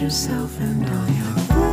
yourself and all your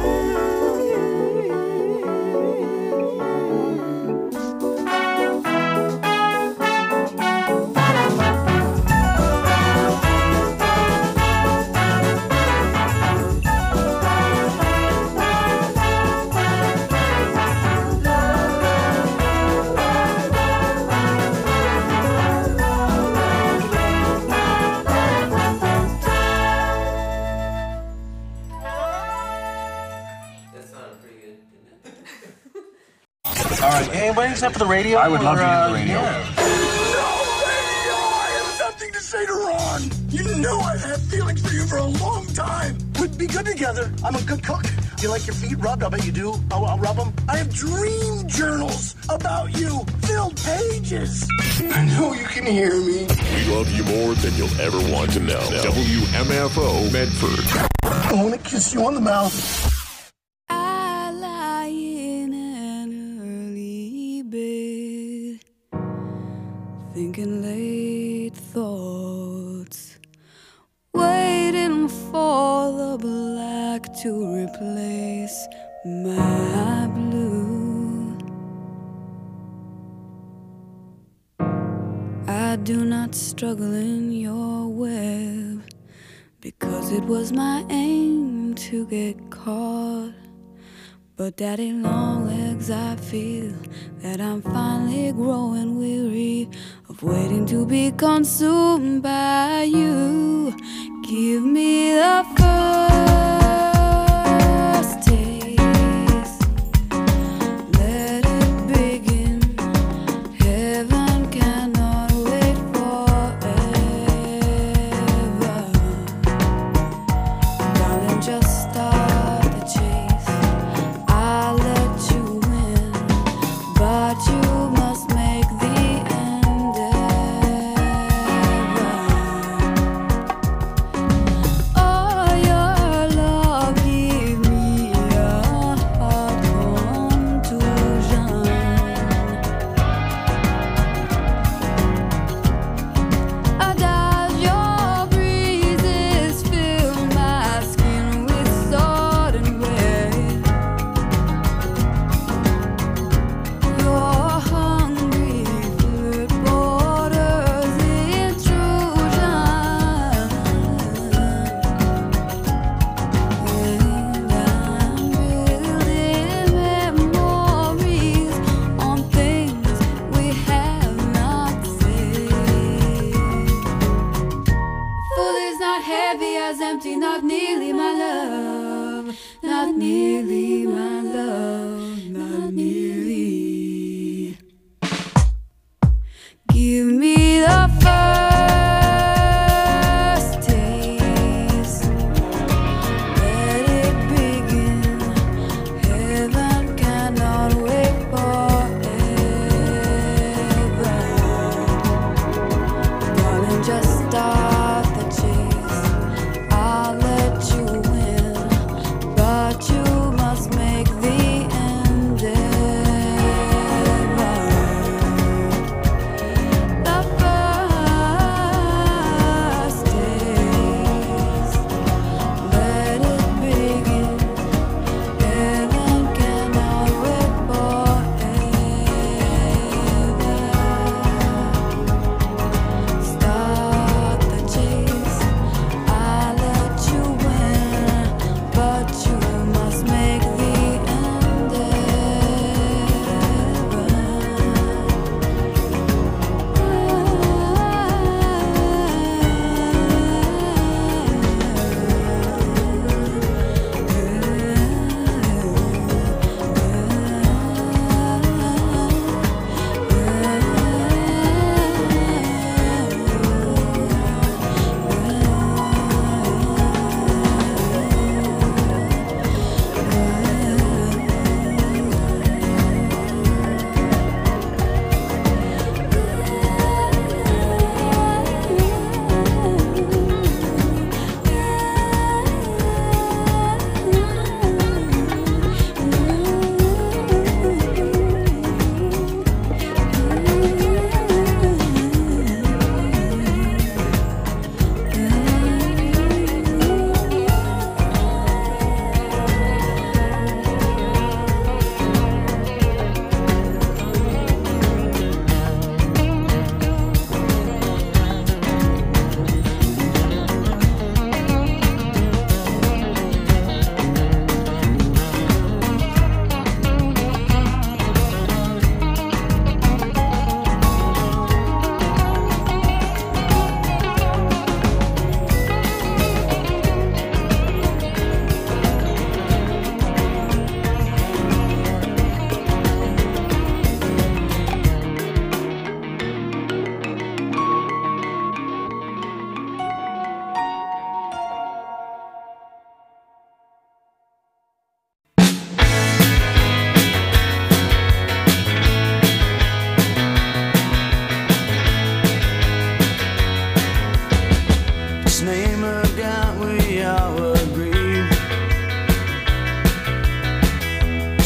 Anybody except for the radio? I would love to hear the radio. Yeah. No radio! I have something to say to Ron. You know I've had feelings for you for a long time. We'd be good together. I'm a good cook. Do you like your feet rubbed? I bet you do. I'll rub them. I have dream journals about you. Filled pages. I know you can hear me. We love you more than you'll ever want to know. WMFO Medford. I want to kiss you on the mouth. Thinking late thoughts, waiting for the black to replace my blue. I do not struggle in your web, because it was my aim to get caught. But daddy long legs, I feel that I'm finally growing weary of waiting to be consumed by you. Give me the first taste, let it begin. Heaven cannot wait forever. Darling, just start the chase. I'll let you win, but you must make the endeavor. Oh, your love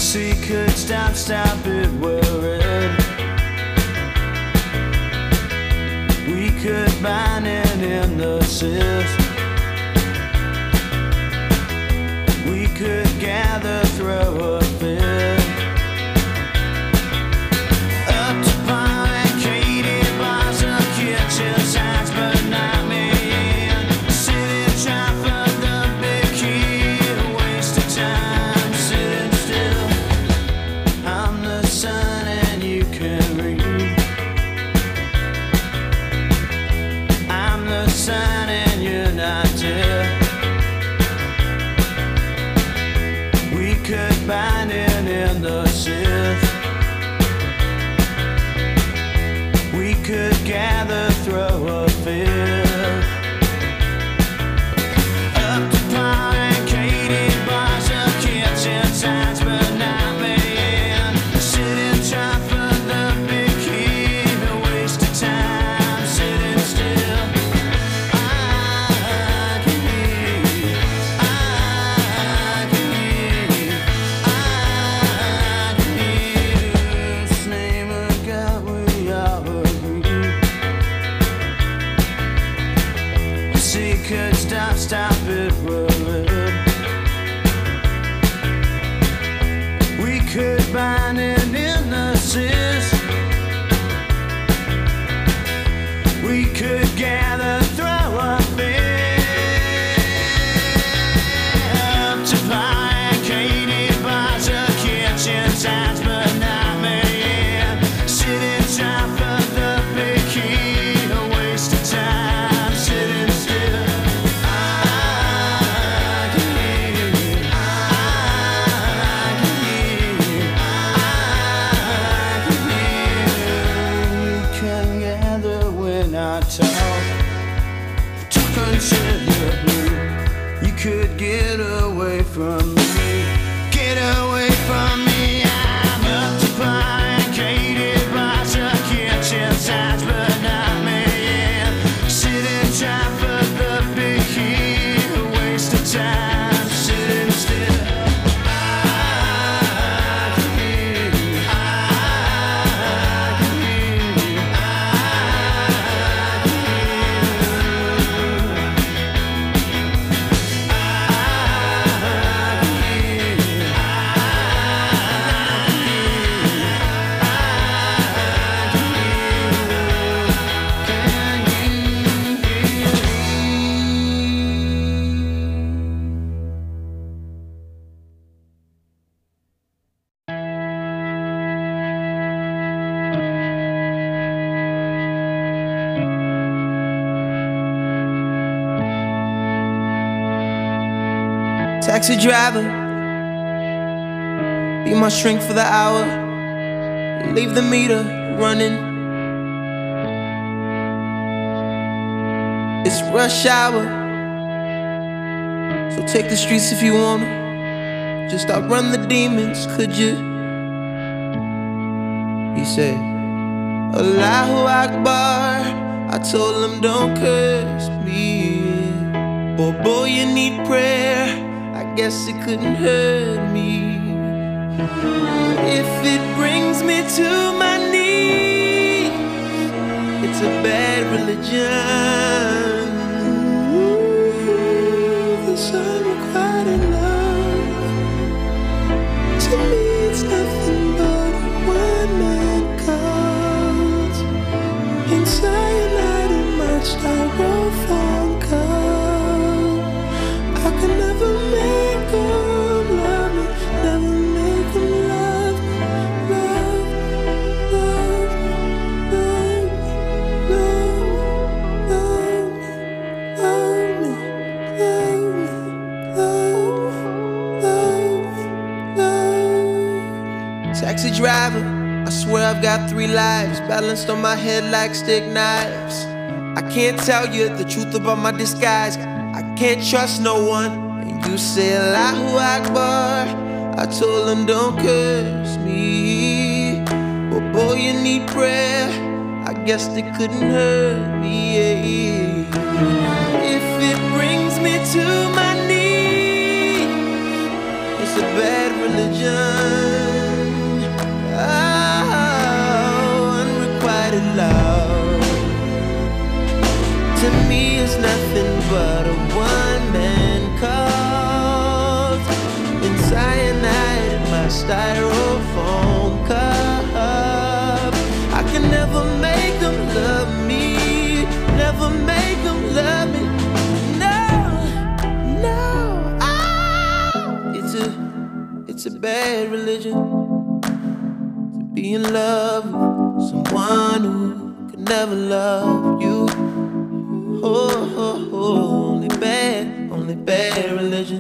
sea could stop it worried. We could bind it in the seas. We could gather, throw a fit. Up to barricaded bars or kitchen signs, but not me. Sitting trying for the big key, a waste of time. Sitting still, I'm the sun and you can read. I'm the sun and you're not dead. We could bind it in the sith. We could gather, throw a fit. Up to barricaded bars or kitchen signs, but not me. Sitting trying for the big key, a waste of time. Sitting still, I can hear you. I can hear you. I can hear you. This name of God, we all agree. The sea could stop it rolling. We could bind it in the seas. We could gather, throw a fit. Up to barricaded bars or kitchen signs, but not me. Sitting trying for the big key, a waste of time. Sitting still, I can hear you. I can hear you. I can hear you. We can gather when I talk. Talk until you're blue. You could get away from me. Get away from me. I'm up to barricaded bars or kitchen signs, but not me. Sitting trying for the big key, a waste of time. Sitting still, I can hear you. I can hear you. I can hear you. Taxi driver, be my shrink for the hour. Leave the meter running. It's rush hour, so take the streets if you wanna. Just outrun the demons, could you? He said, Allahu Akbar. I told him don't curse me. Boy, you need prayer. I guess it couldn't hurt me. If it brings me to my knees, it's a bad religion. This unrequited love, to me it's nothing but a one-man cult. Ain't saying that much styrofoam cup. I can never make them love me, never make them love me, love, love, love, love, love me, love me, love me, love. Taxi driver, I swear I've got 3 lives balanced on my head like stick knives. I can't tell you the truth about my disguise. I can't trust no one. And you say Allahu Akbar. I told him don't curse me. But boy, you need prayer. I guess they couldn't hurt me. If it brings me to my knees, it's a bad religion. styrofoam cup. I can never make them love me, never make them love me. No, no, it's a bad religion to be in love with someone who could never love you. Oh, oh, oh, only bad religion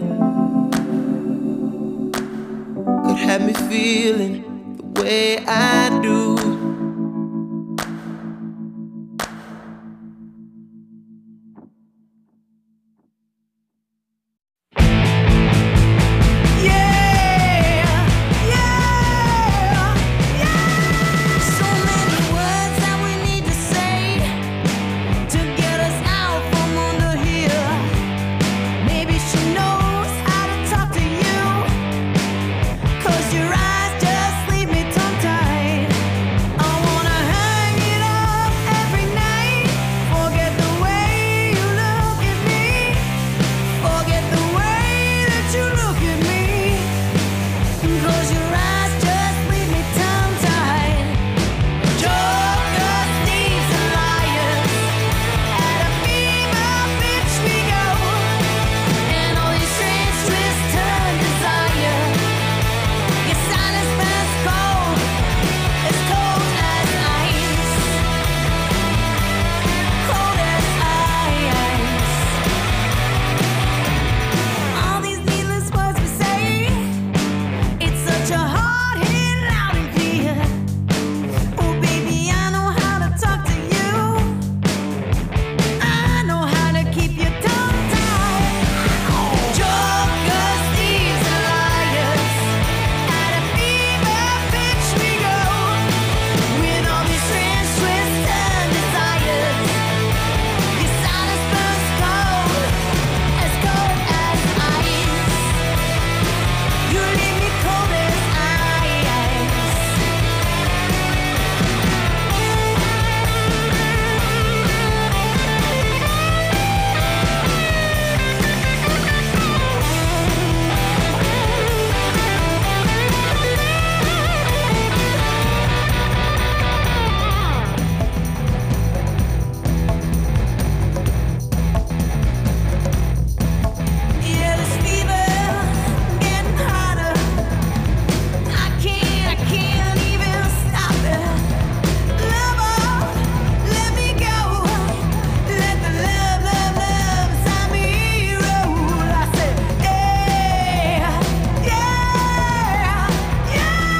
could have me feeling the way I do. Your eyes just leave me tongue-tied. I wanna hang it up every night. Forget the way you look at me. Forget the way that you look at me. Close your eyes, just leave me tongue-tied. Jokers, thieves, and liars. At a fever pitch we go. And all these strange twists turn desire. Your silence burns cold, as cold as ice. Cold as ice. All these needless words we say, it's such a hard hit, loud and clear. Oh baby, I know how to talk to you. I know how to keep your tongue tied. Jokers, thieves, and liars. At a fever pitch we go. With all these strange twists and desires. Your silence burns cold as ice. You leave me cold as ice. Yeah, this fever getting hotter. I can't even stop it. Lover, let me go. Let the love inside me roll. I said, yeah, yeah, yeah.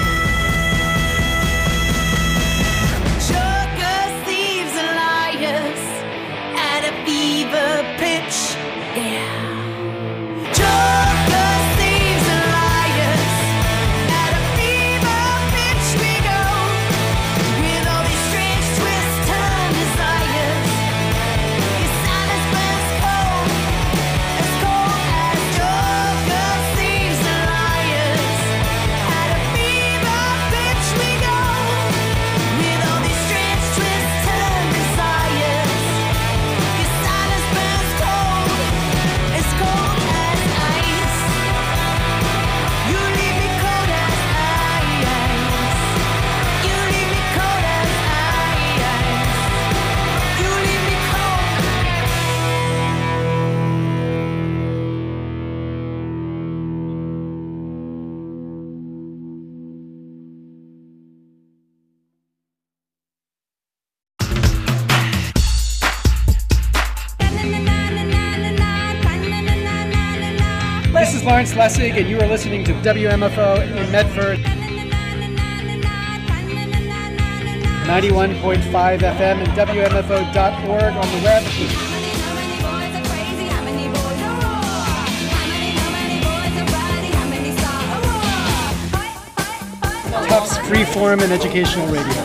Jokers, thieves, and liars at a fever pitch. Yeah. Jokers, thieves, and liars. At a fever pitch we go. With all these strange twists, turn desires. Your silence burns cold as jokers, thieves, and liars. At a fever pitch we go. With all these strange twists, turn desires. Your silence burns cold as ice. You leave me cold as ice. You leave me cold as ice. You leave me cold. This is Lawrence Lessig, and you are listening to WMFO in Medford, 91.5 FM and WMFO.org on the web. Tufts Freeform and Educational Radio.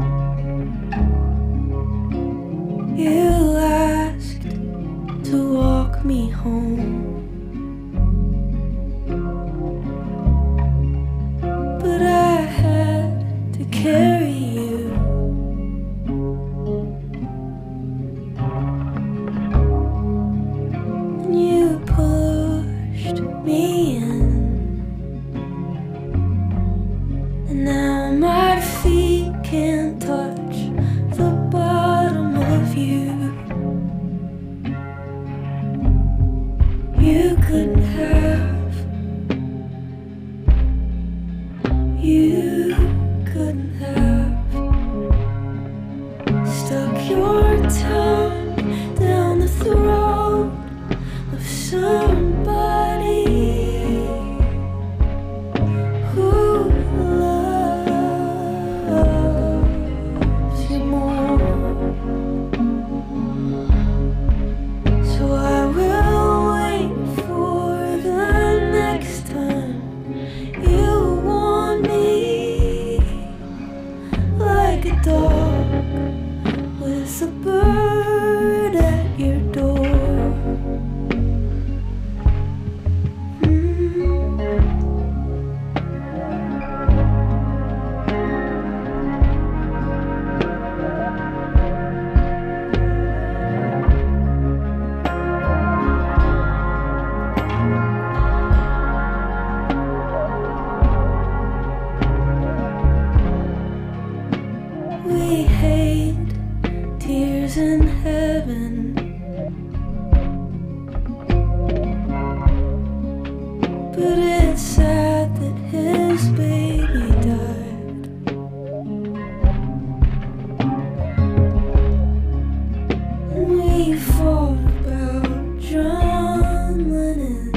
You asked to walk took me home. But I had to carry you. And you pushed me in. And now my feet can't touch the bottom of you. You couldn't have. You couldn't have stuck your tongue down the throat of somebody who loves you more. So I will wait for the next time you want me, like a dog with a bird at your door. We hate tears in heaven. But it's sad that his baby died. And we fought about John Lennon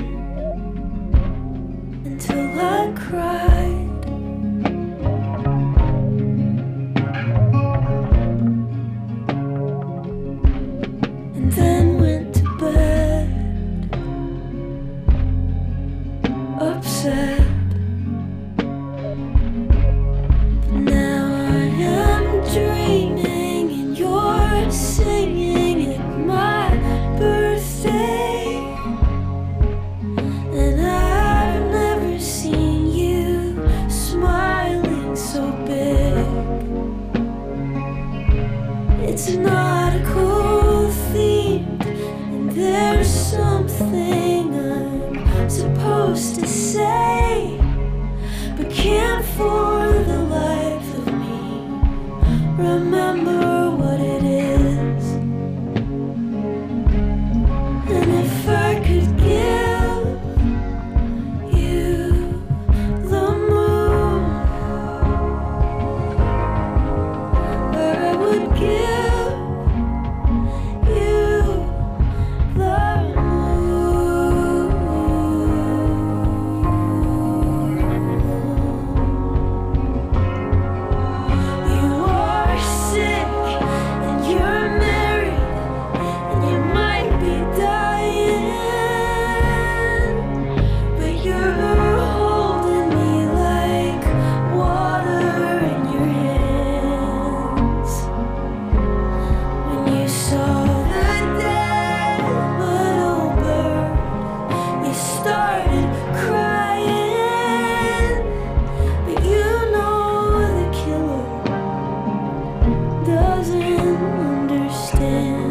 until I cried. And then went to bed upset. Now I am dreaming and you're singing at my birthday. And I've never seen you smiling so big. It's not a cool theme, and there's something I'm supposed to say, but can't for the life of me remember what it is. And if I could give you the moon, I would give you the moon. You are sick and you're married and you might be dying, but you're holding me like water in your hands. When you saw that dead little bird, you started crying, but you know the killer doesn't understand.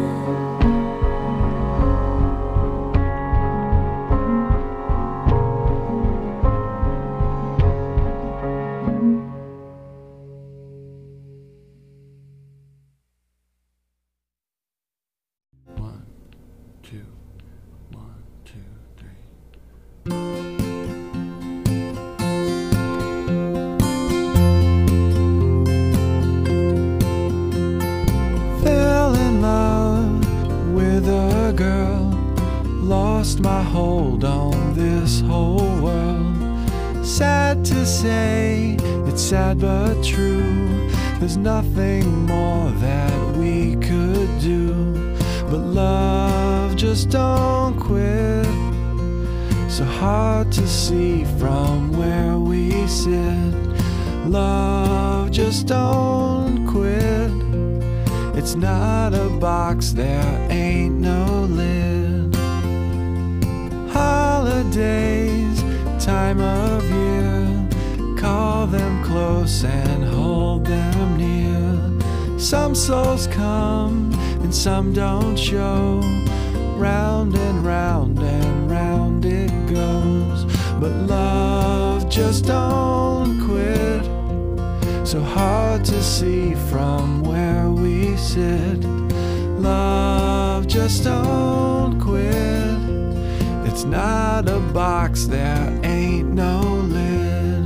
One, two, 3. Fell in love with a girl, lost my hold on this whole world. Sad to say, it's sad but true. There's nothing more that we could do, but love just don't quit. So hard to see from where we sit. Love just don't quit. It's not a box, there ain't no lid. time of year. Call them close and hold them near. Some souls come and some don't show. Round and round and round it goes. But love just don't quit. So hard to see from where we sit. Love just don't quit. It's not a box, there ain't no lid.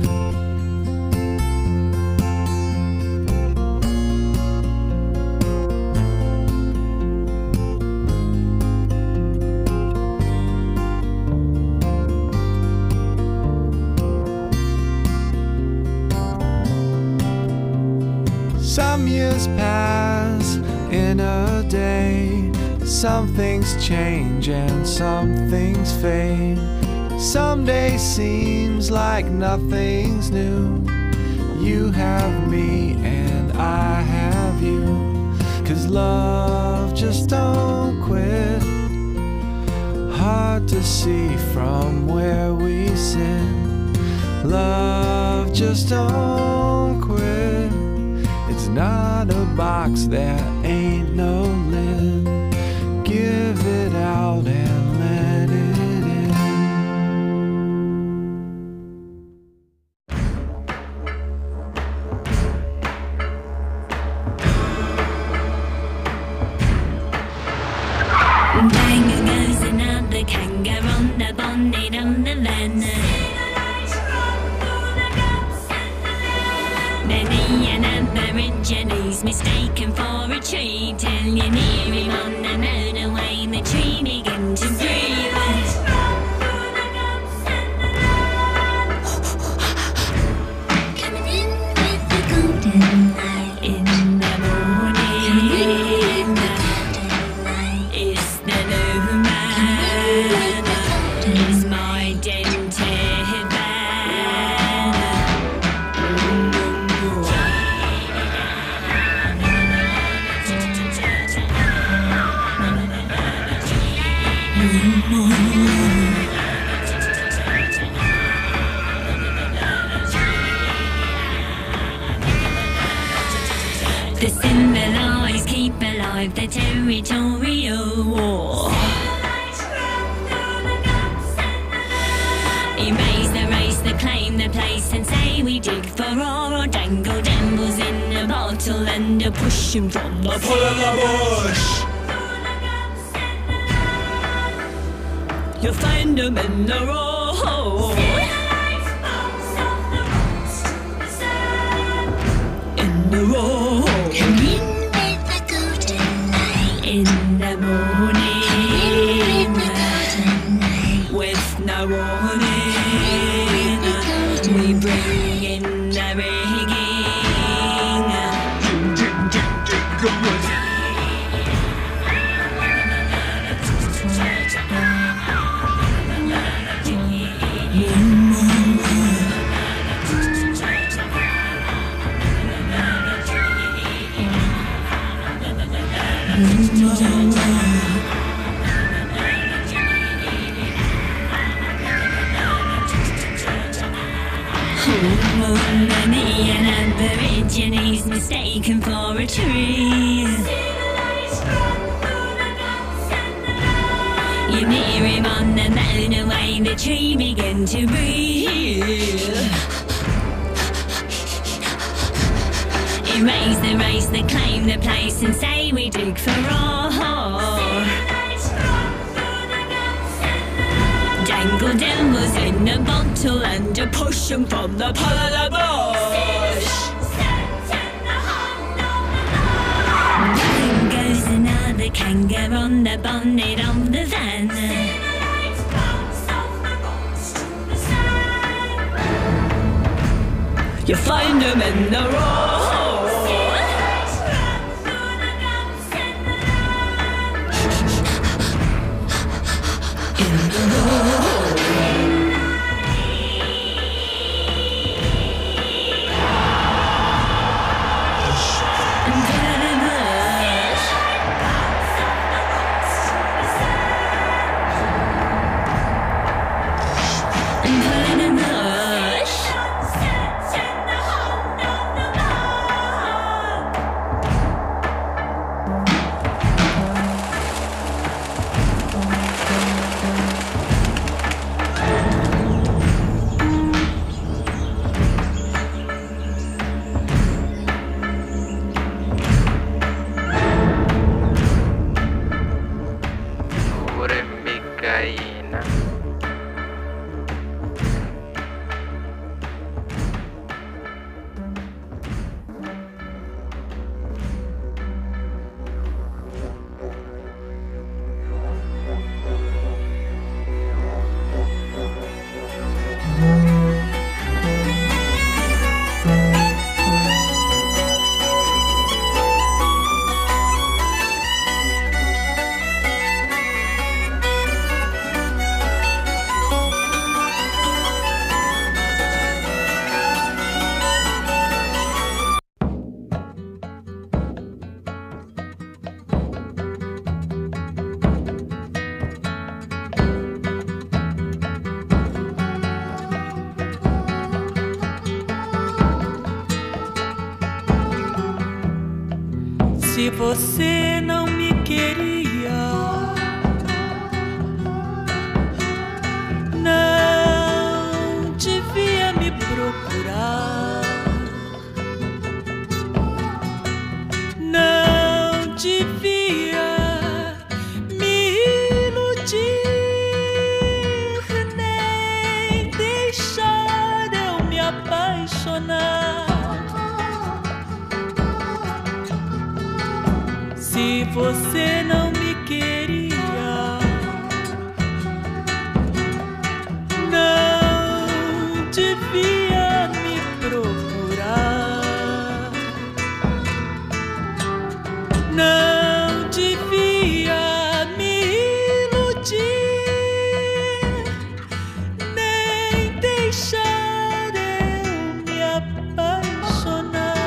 Some years pass in a day. Some things change and some things fade. Some day seems like nothing's new. You have me and I have you. 'Cause love just don't quit. Hard to see from where we sit. Love just don't quit. It's not a box, there ain't no lid. Give it out and let it in. Bang goes another kangaroo on the bonnet on the van. Many an Aborigines mistaken for a tree. Till you're near him on the motorway, the tree begin to breathe. Coming in with the golden light in the morning. It's the new man. It's my dented van. The symbolize keep alive the territorial war. Erase the race, the claim the place, and say we dig for ore, or dangle dembles in a bottle and a push 'em from the pull of the bush. You'll find 'em in the road. In the road. Come in with the golden light. In the morning. With no warning. We bring in the rigging. Many an Aborigines mistaken for a tree. You near him on the motorway, the tree begin to breathe. Erase the race, the claim the place, and say we dig for ore. Dangle devils in a bottle and a push 'em from the pull of the bush. Bang goes another kangaroo on the bonnet of the van. You find 'em in the road. In the road. And pulling 'em up. doctor. Se você não me queria, não devia me procurar, não devia me iludir, nem deixar eu me apaixonar. Se você não me queria, não devia me procurar, não devia me iludir, nem deixar eu me apaixonar.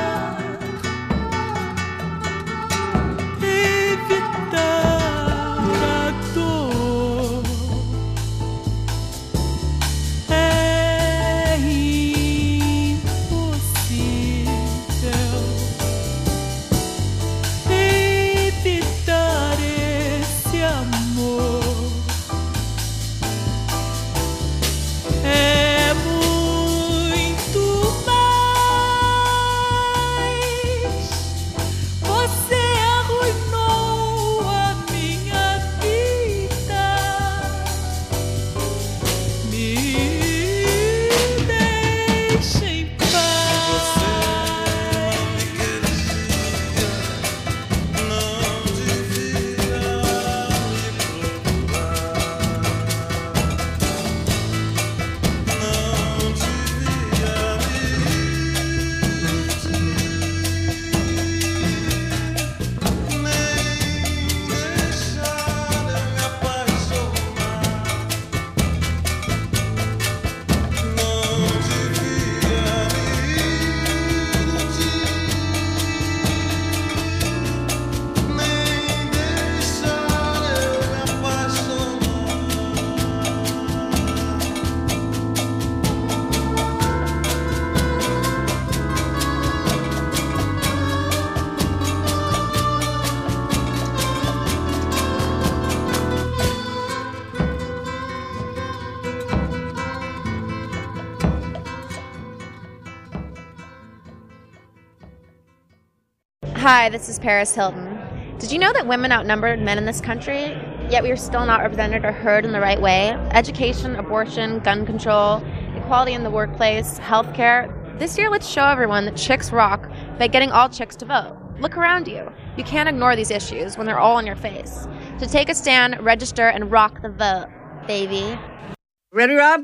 Hi, this is Paris Hilton. Did you know that women outnumbered men in this country, yet we are still not represented or heard in the right way? Education, abortion, gun control, equality in the workplace, healthcare. This year, let's show everyone that chicks rock by getting all chicks to vote. Look around you. You can't ignore these issues when they're all in your face. To take a stand, register, and rock the vote, baby. Ready, Rob?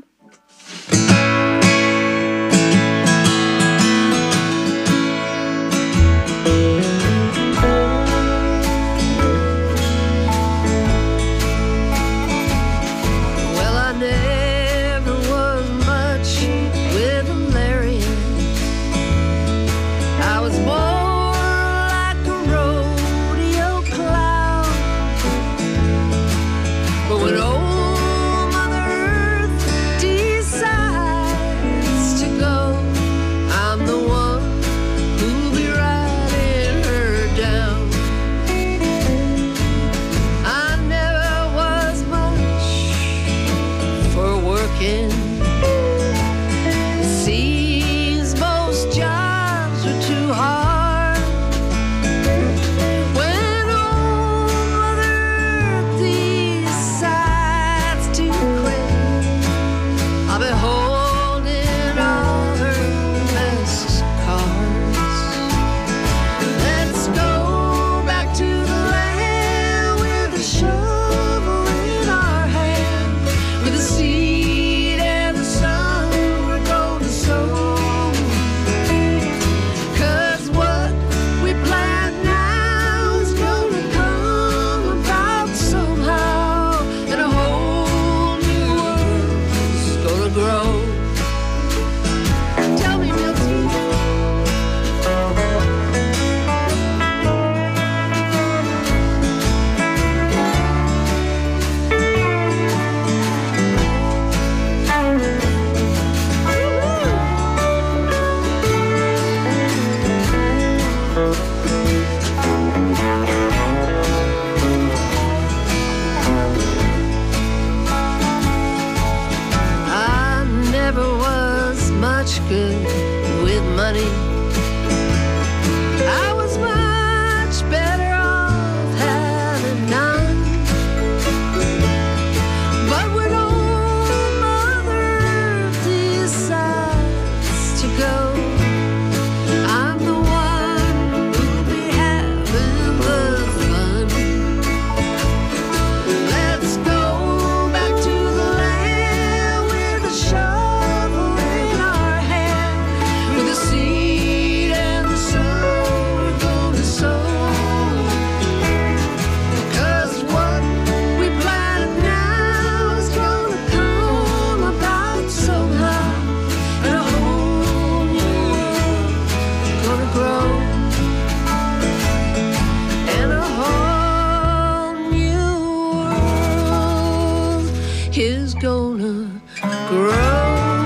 But when old Mother Earth decides good with money. I was much better off having none. But when old Mother Earth decides to go, I'm the one who'll be having the fun. Let's go back to the land with a shovel in our hand, with a seed and the soul we're gonna sow. 'Cause what we planted now is gonna come about somehow, and a whole new world gonna grow, and a whole new world is gonna grow.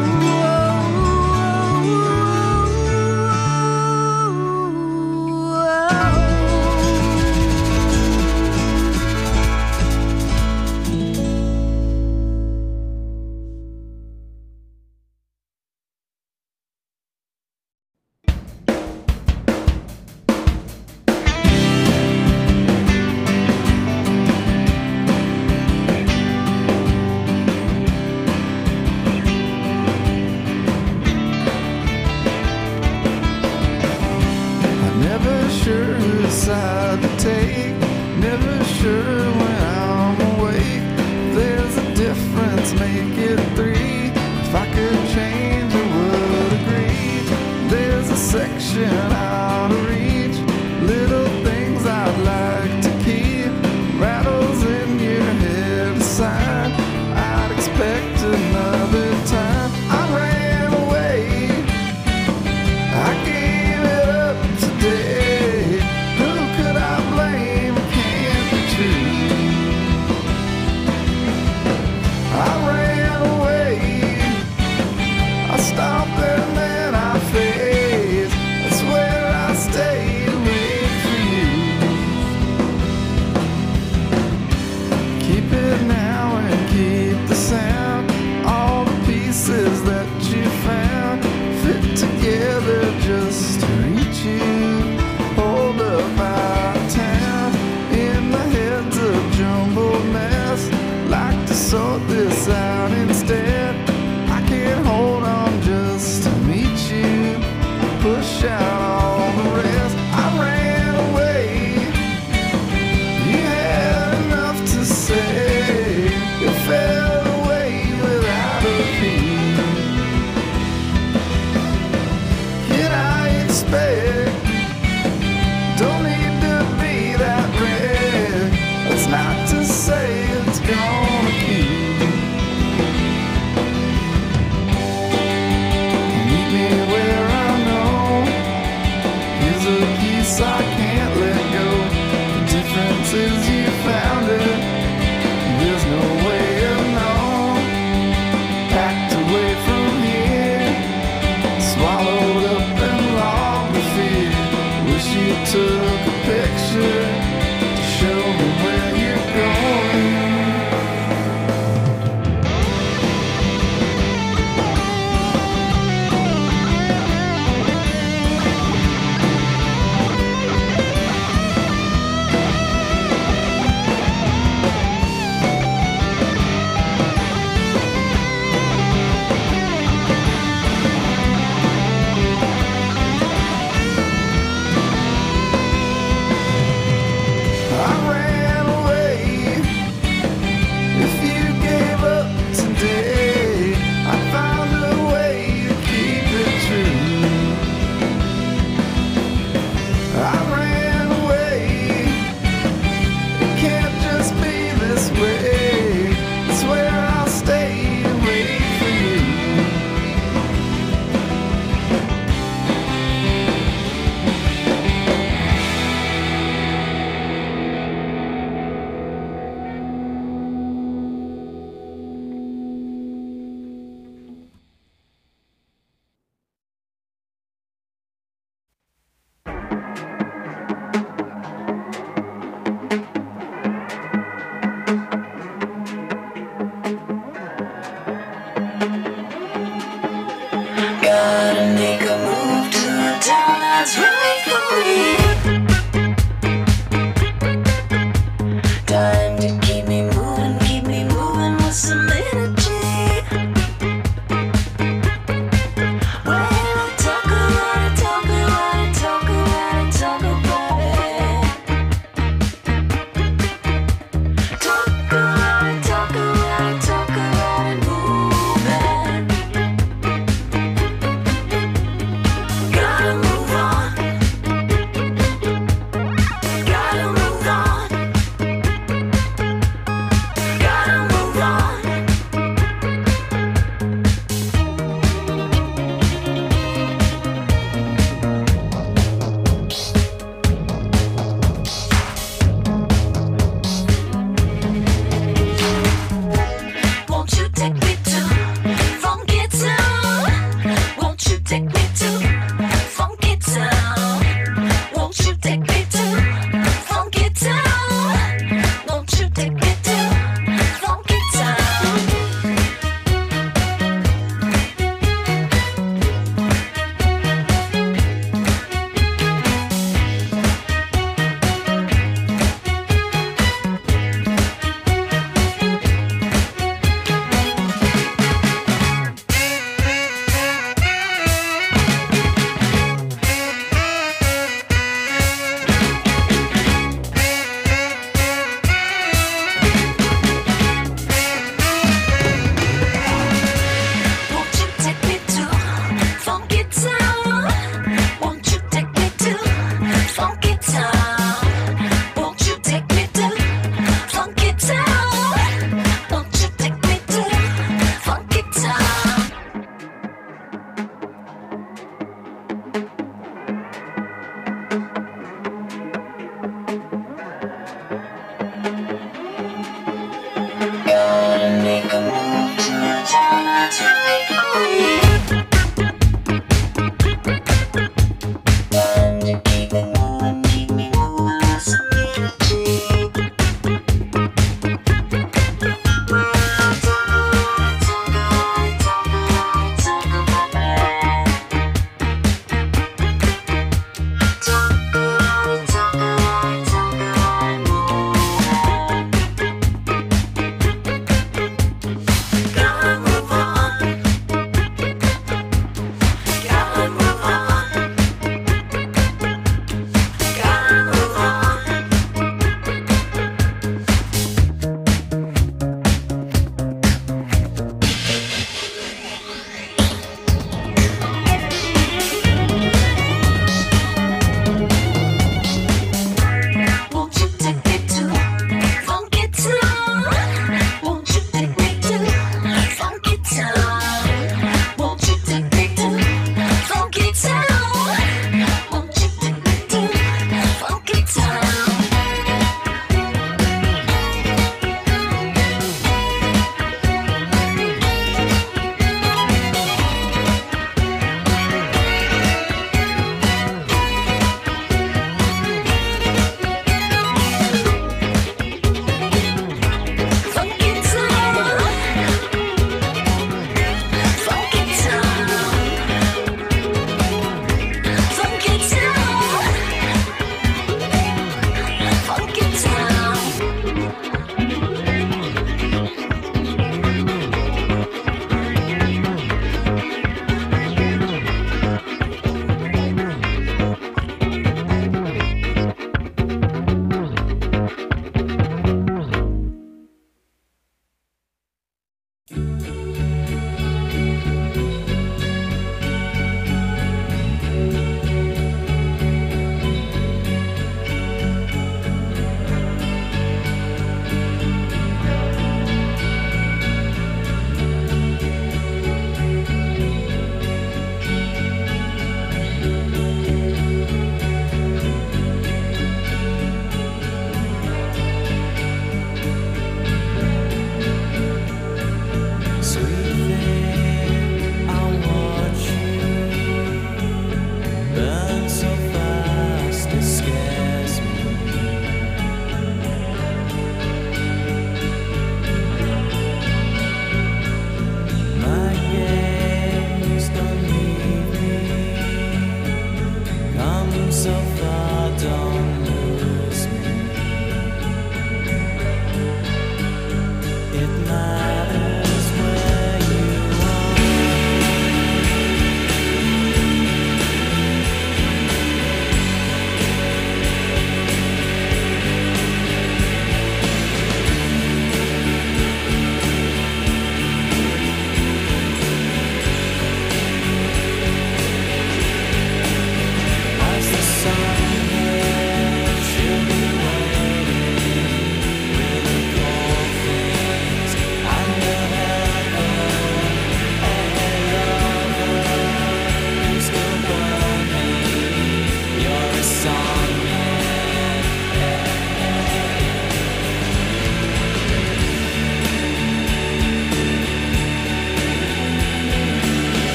Never sure whose side to take, never sure when I'm awake. There's a difference, make it three. If I could change, I would agree. There's a section out of reach, little things I'd like to keep. Rattles in your head aside, I'd expect another time. I ran away, I gave it up today. Who could I blame? It can't be true. I ran away, I stopped and then I faced. That's where I stayed away for you. Keep it now and keep the sound. All the pieces that you found fit together just to reach you. Hold up out of town in the heads of jumbled mess. Like to sort this out instead. I can't hold on just to meet you. Push out all the rest. I ran away. You had enough to say. You fell away without a peep. Can I expect? Don't need to be that red. That's not to say it's gonna keep. Meet me where I know. Here's a piece I can't let go. The difference is you found it. There's no way of knowing. Packed away from here, swallowed up and logged the fear. Wish you took a picture to show me where you're going. I ran away. If you gave up today, I found a way to keep it true. I ran away. It can't just be this way. It's where I'll stay away from you. that's right for me. Time to keep me moving with some energy. When I talk about it, talk about it, talk about it, talk about it. Talk about it, talk about it, talk about it, moving. Gotta move on. Gotta move on. Gotta move on. Won't you take me to Funky Town? Won't you take me to Funky Town? Won't you take me to Funky Town? Won't you take me to Funky Town?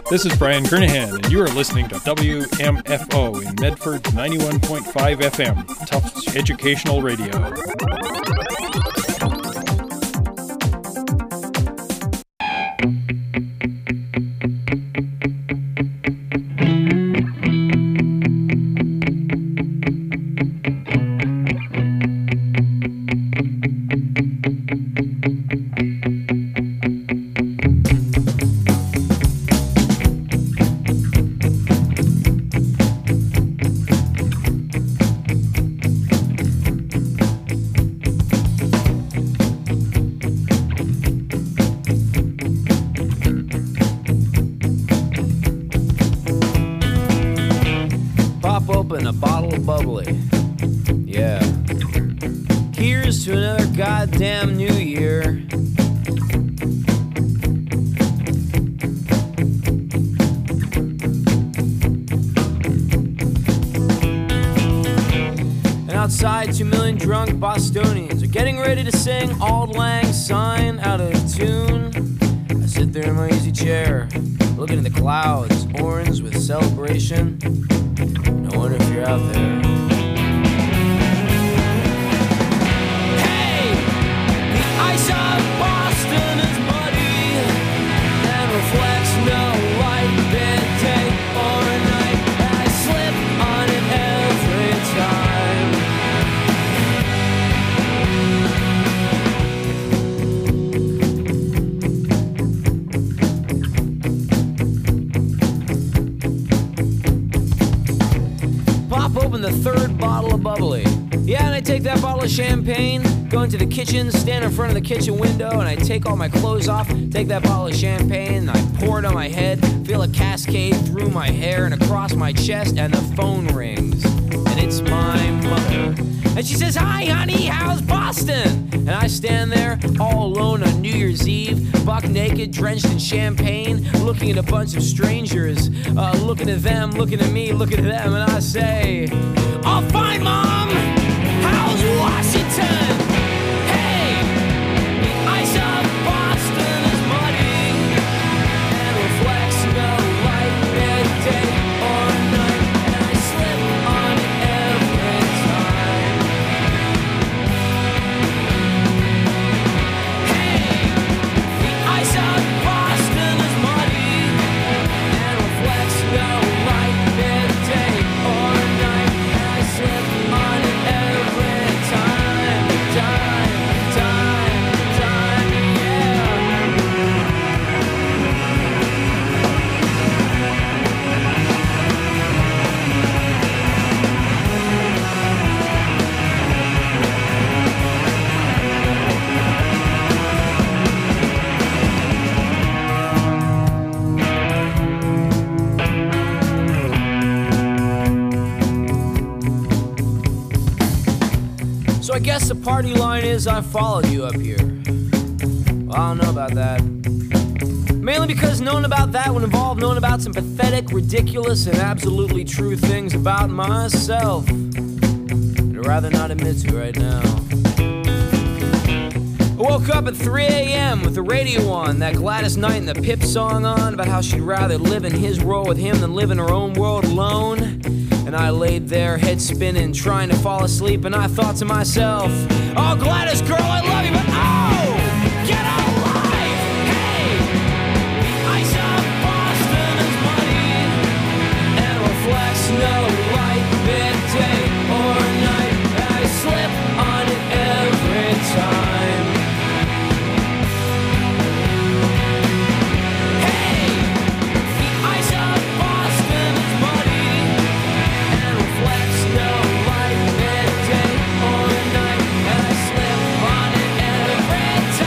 This is Brian Kernahan, and you are listening to WMFO in Medford 91.5 FM, Tufts Educational Radio. Outside, 2 million drunk Bostonians are getting ready to sing Auld Lang Syne out of tune. I sit there in my easy chair, looking at the clouds, orange with celebration. And I wonder if you're out there. Hey! The ice of Boston is muddy and reflects no light, day or night. And I slip on it every time. Open the third bottle of bubbly. Yeah, and I take that bottle of champagne, go into the kitchen, stand in front of the kitchen window, and I take all my clothes off, take that bottle of champagne, and I pour it on my head, feel a cascade through my hair and across my chest, and the phone rings. And it's my mother. And she says, "Hi, honey, how's Boston?" And I stand there all alone on New Year's Eve, buck naked, drenched in champagne, looking at a bunch of strangers, looking at them, looking at me, looking at them, and I say, "All fine, Mom. How's Washington? Hey, the ice of Boston is muddy and reflects no light, midday or night, and I slip on it every time." Hey, the ice of Boston is muddy and reflects no light, midday or night, and I slip on it every time, yeah. So I guess the party line is I followed you up here. Well, I don't know about that. Mainly because knowing about that would involve knowing about some pathetic, ridiculous, and absolutely true things about myself I'd rather not admit to right now. I woke up at 3 a.m. with the radio on, that Gladys Knight and the Pip song on, about how she'd rather live in his world with him than live in her own world alone. And I laid there, head spinning, trying to fall asleep, and I thought to myself, "Oh, Gladys, girl, I love you, but oh, get a life! Hey, the ice of Boston is muddy and reflects no light, midday or night, and I slip on it every time." Hey, the ice of Boston is muddy and reflects no light, midday or night, and I slip on it every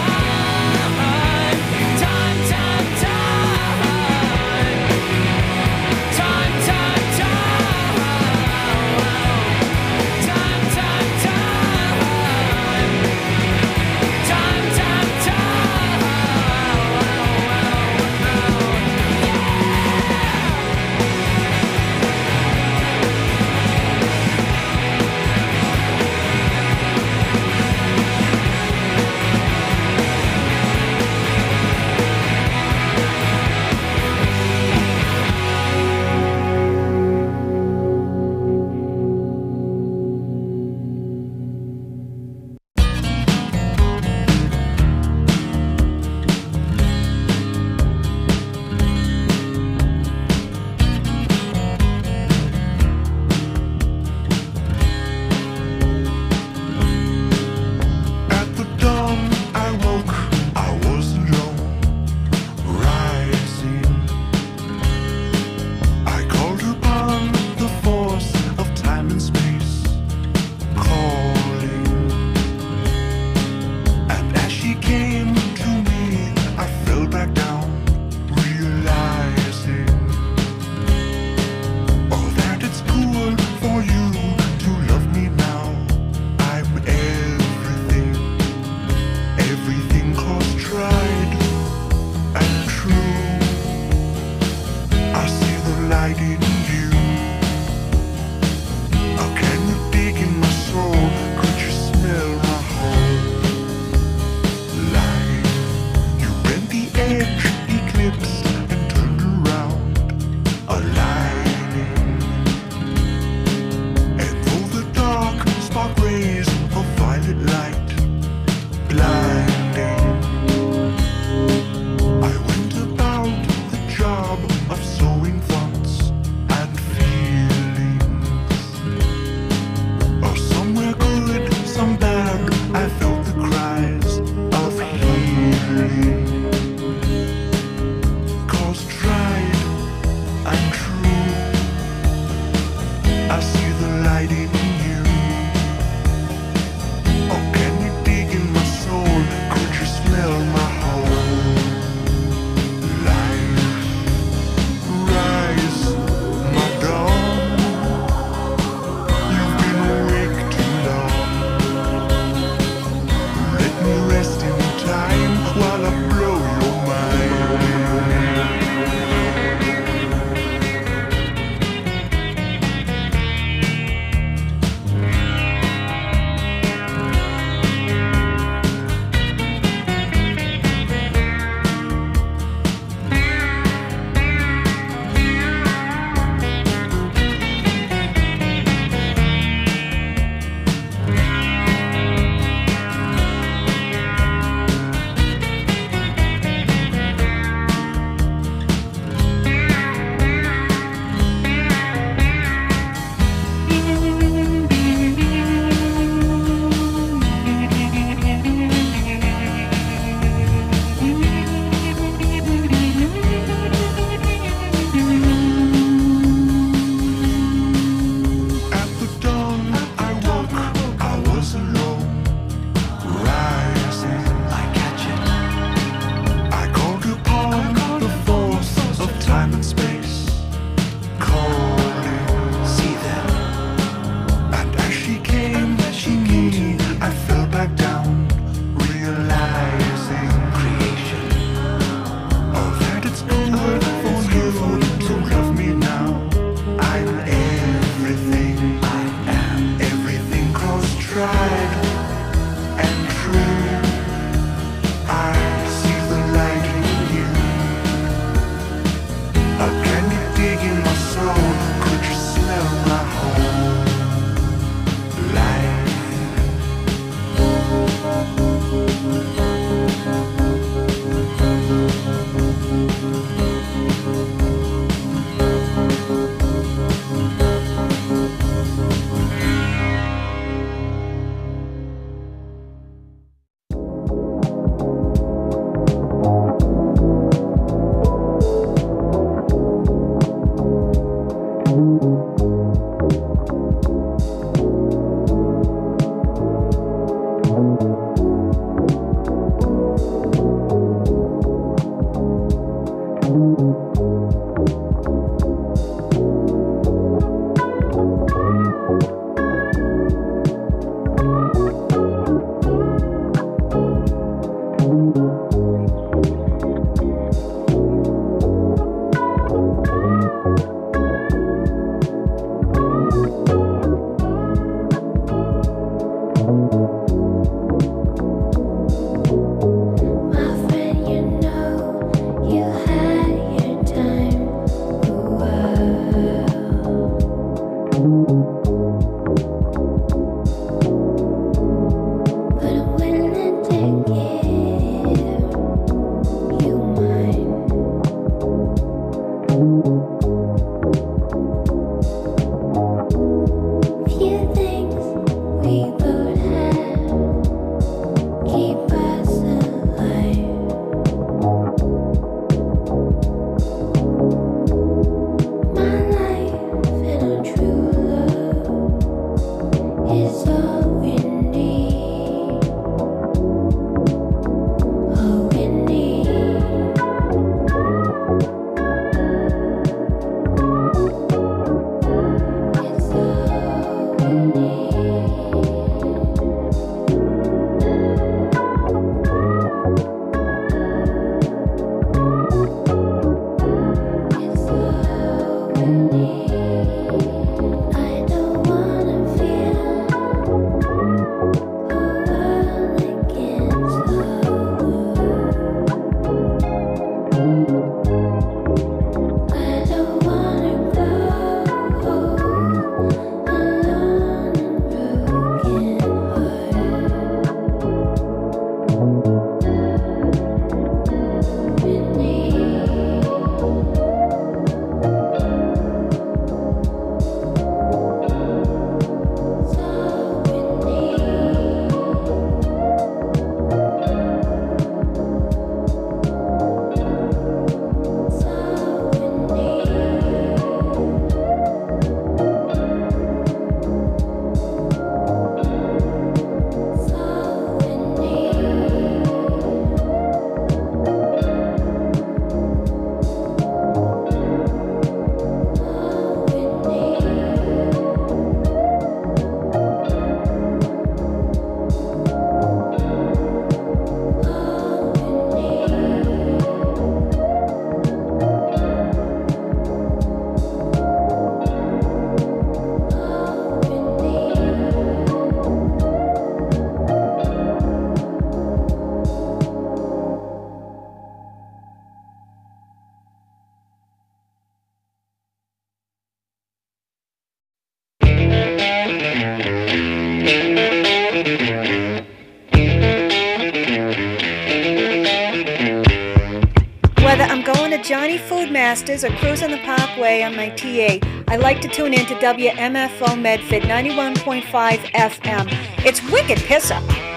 Whether I'm going to Johnny Food Masters or cruising the Parkway on my TA, I like to tune in to WMFO Medford 91.5 FM. It's wicked piss up.